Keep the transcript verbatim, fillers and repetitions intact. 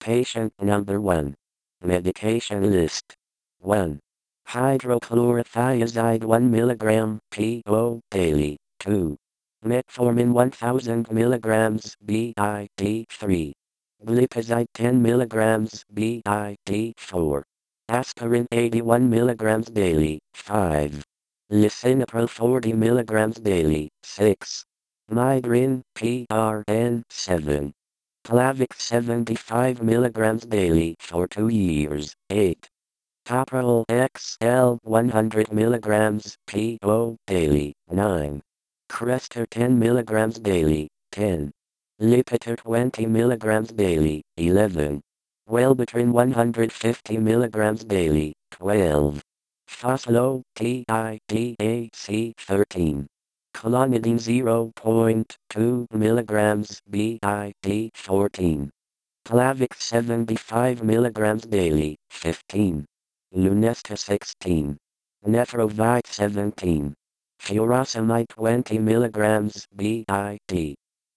Patient number one. Medication list. one. Hydrochlorothiazide one milligram P O daily. two. Metformin one thousand milligrams B I D three. Glipizide ten milligrams B I D four. Aspirin eighty-one milligrams daily. five. Lisinopril forty milligrams daily. six. Migraine P R N seven. Plavix seventy-five milligrams daily for two years. eight. Toprol X L one hundred milligrams P O daily. nine. Crestor ten milligrams daily. ten. Lipitor twenty milligrams daily. eleven. Wellbutrin one hundred fifty milligrams daily. twelve. Foslo T I D A C thirteen. Clonidine zero point two milligrams B I D fourteen. Plavix seventy-five milligrams daily. fifteen. Lunesta sixteen. Nefrovite seventeen. Furosemide twenty milligrams B I D.